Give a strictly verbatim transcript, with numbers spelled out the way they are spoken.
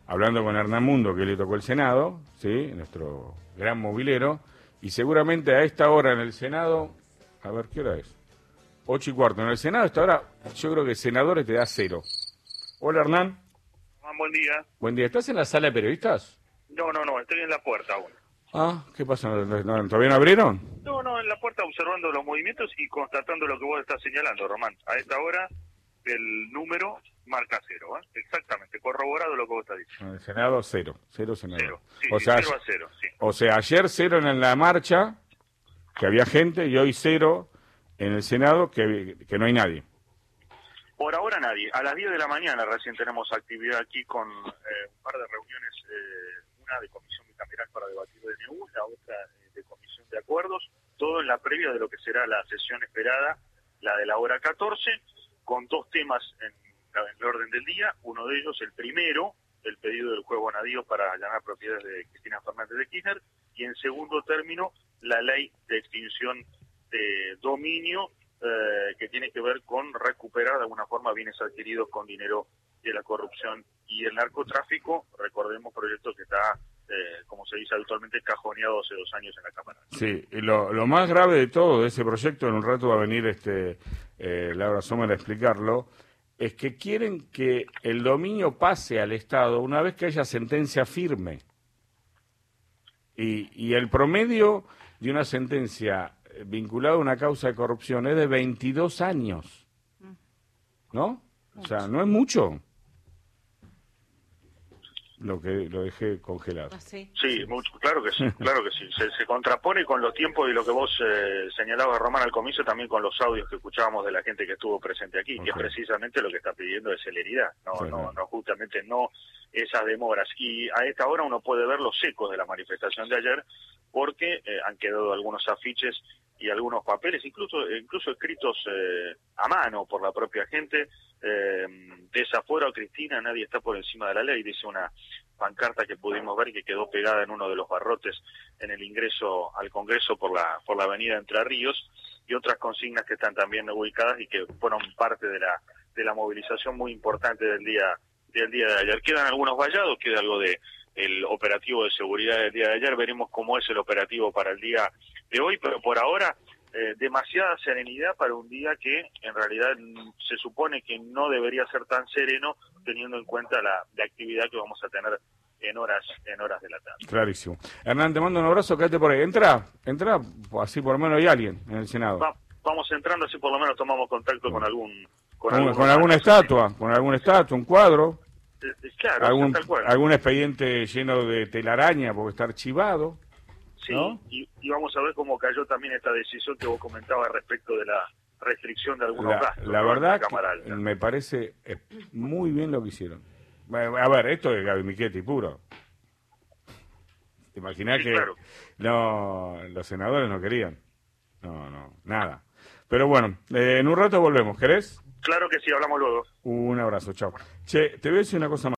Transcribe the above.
hablando con Hernán Mundo, que le tocó el Senado, ¿sí? Nuestro gran movilero, y seguramente a esta hora en el Senado, a ver, ¿qué hora es? Ocho y cuarto. En el Senado a esta hora, yo creo que senadores te da cero. Hola, Hernán. Buen día. Buen día. ¿Estás en la sala de periodistas? No, no, no, estoy en la puerta aún. Ah, ¿qué pasa? ¿No, no, ¿Todavía no abrieron? No, no, en la puerta observando los movimientos y constatando lo que vos estás señalando, Román. A esta hora el número marca cero, ¿eh? Exactamente, corroborado lo que vos estás diciendo. En el Senado, cero. Cero senador. Cero, sí, o sí, sea, cero a cero, sí. O sea, ayer cero en la marcha, que había gente, y hoy cero en el Senado, que, que no hay nadie. Por ahora nadie. A las diez de la mañana recién tenemos actividad aquí con eh, un par de reuniones, eh, una de comisión bicameral para debatir D N U, la otra eh, de comisión de acuerdos, todo en la previa de lo que será la sesión esperada, la de la hora catorce, con dos temas en, en el orden del día. Uno de ellos, el primero, el pedido del juez Bonadío para allanar propiedades de Cristina Fernández de Kirchner, y en segundo término, la ley de extinción de dominio, Eh, que tiene que ver con recuperar de alguna forma bienes adquiridos con dinero de la corrupción y el narcotráfico. Recordemos proyecto que está, eh, como se dice habitualmente, cajoneado hace dos años en la Cámara. Sí, y lo, lo más grave de todo de ese proyecto, en un rato va a venir este eh, Laura Sommer a explicarlo, es que quieren que el dominio pase al Estado una vez que haya sentencia firme. Y, y el promedio de una sentencia vinculado a una causa de corrupción es de veintidós años, ¿no? O sea, no es mucho lo que lo dejé congelado. ¿Ah, sí? Sí, mucho, claro que sí, claro que sí. Se, se contrapone con los tiempos y lo que vos eh, señalabas, Román, al comienzo, también con los audios que escuchábamos de la gente que estuvo presente aquí, okay. Que es precisamente lo que está pidiendo es celeridad, no, sí, no, no, justamente no esas demoras. Y a esta hora uno puede ver los ecos de la manifestación de ayer, porque eh, han quedado algunos afiches y algunos papeles, incluso incluso escritos eh, a mano por la propia gente. Eh, desafuero a Cristina, nadie está por encima de la ley, dice una pancarta que pudimos ver que quedó pegada en uno de los barrotes en el ingreso al Congreso por la por la avenida Entre Ríos, y otras consignas que están también ubicadas y que fueron parte de la de la movilización muy importante del día del día de ayer. Quedan algunos vallados, queda algo de el operativo de seguridad del día de ayer, veremos cómo es el operativo para el día de hoy, pero por ahora eh, demasiada serenidad para un día que en realidad se supone que no debería ser tan sereno, teniendo en cuenta la, la actividad que vamos a tener en horas en horas de la tarde. Clarísimo. Hernán, te mando un abrazo, quédate por ahí. Entra, entra, así por lo menos hay alguien en el Senado. Va, vamos entrando, así por lo menos tomamos contacto con algún... Con, con, con alguna estatua, con alguna estatua, un cuadro. Claro, algún, tal cual. algún expediente lleno de telaraña porque está archivado. Sí, ¿no? y, y vamos a ver cómo cayó también esta decisión que vos comentabas respecto de la restricción de algunos la, gastos. La ¿no? verdad la que me parece muy bien lo que hicieron. A ver, esto es Gaby Michetti puro. ¿Te imaginás sí, que claro. no los senadores no querían? No, no, nada. Pero bueno, eh, en un rato volvemos, ¿querés? Claro que sí, hablamos luego. Un abrazo, chao. Che, te voy a decir una cosa más.